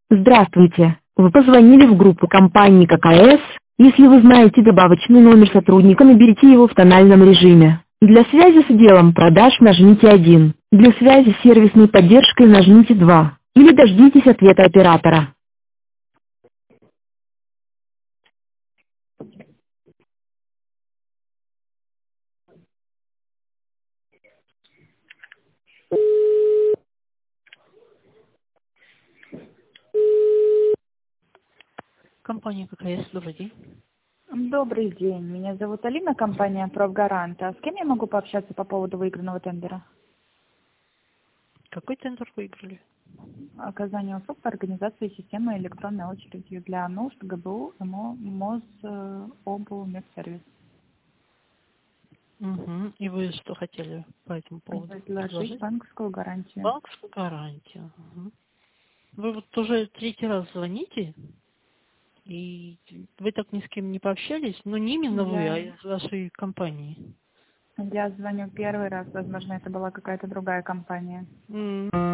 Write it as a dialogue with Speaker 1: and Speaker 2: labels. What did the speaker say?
Speaker 1: Здравствуйте. Вы позвонили в группу компании ККС. Если вы знаете добавочный номер сотрудника, наберите его в тональном режиме. Для связи с отделом продаж нажмите 1. Для связи с сервисной поддержкой нажмите 2. Или дождитесь ответа оператора.
Speaker 2: Компания ККС, добрый день.
Speaker 3: Добрый день. Меня зовут Алина, компания «Профгарант». А с кем я могу пообщаться по поводу выигранного тендера?
Speaker 2: Какой тендер выиграли?
Speaker 3: Оказание услуг по организации системы электронной очереди для нужд ГБУ, МО, МОЗ, ОБУ, Медсервис.
Speaker 2: Угу. И вы что хотели по этому поводу
Speaker 3: Предложить
Speaker 2: предложить?
Speaker 3: банковскую гарантию.
Speaker 2: Банковскую гарантию. Угу. Вы вот уже третий раз звоните, и вы так ни с кем не пообщались, но не именно вы, а из вашей компании.
Speaker 3: Я звоню первый раз, возможно, это была какая-то другая компания.